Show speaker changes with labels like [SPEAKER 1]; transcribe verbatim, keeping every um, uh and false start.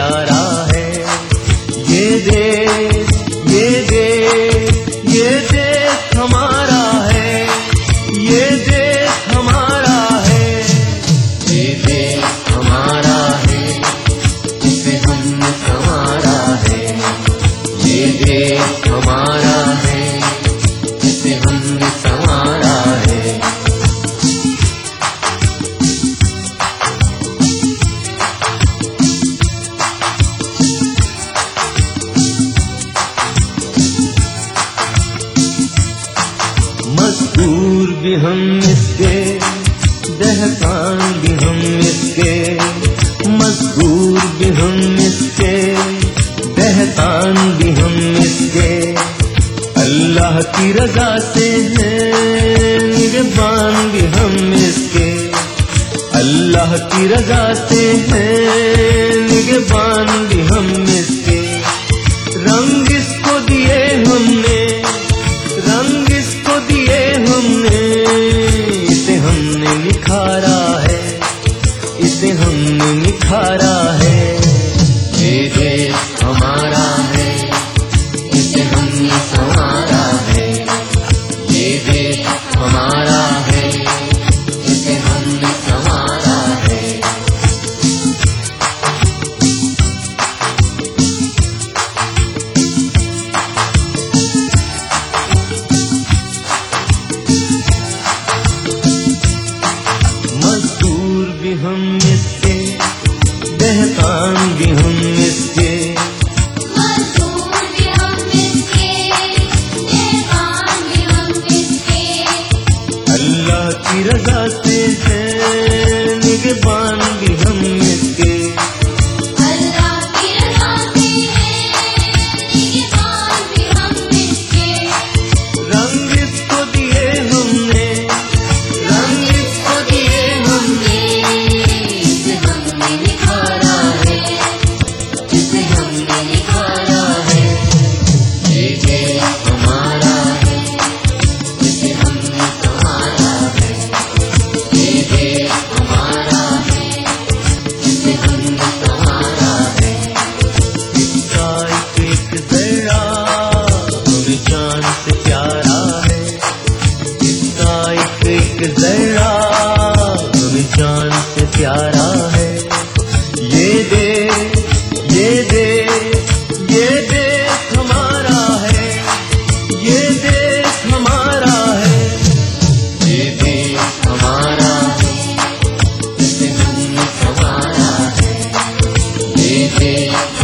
[SPEAKER 1] प्यारा है। ये देश ये देश ये देश हमारा है, ये देश हमारा है, ये देश हमारा है, इसे हमने संवारा है। ये देश हमारा है, इसे हमने संवारा है। मजदूर भी हम इसके, दहकान भी हम इसके, मजदूर भी हम इसके, दहकान भी हम इसके। अल्लाह की रजा से हैं निगहबान भी हम इसके, अल्लाह की रजा से हैं निगहबान भी हम इसके। रंग इसको दिए हमने, रंग इसको दिए हमने, इसे हमने निखारा है, इसे हमने निखारा है। ये देश हमारा है, इसे हमने संवारा है। ये देश हमारा है, इसे हमने संवारा है। मजदूर भी हम इसके, दहकान भी हम इसके,
[SPEAKER 2] मजदूर भी हम इसके, दहकान भी हम इसके।
[SPEAKER 1] अल्लाह की रजा से हैं निगहबान भी हम इसके।
[SPEAKER 2] अल्लाह की रज़ा से हैं निगहबान भी हम इसके।
[SPEAKER 1] रंग इसको दिए हमने, रंग इसको दिए हमने,
[SPEAKER 2] इसे हमने निखारा है, इसे हमने निखारा है।
[SPEAKER 1] ये देश हमारा है, इसे हमने संवारा है। ये देश हमारा है, इसे हमने संवारा है। इसका एक एक जरा हमें जान से प्यारा है, इसका एक एक जरा हमें जान से प्यारा है। ये देश ये देश ये देश हमारा है, ये देश हमारा है, ये देश हमारा है, इसे हमने संवारा है। ये देश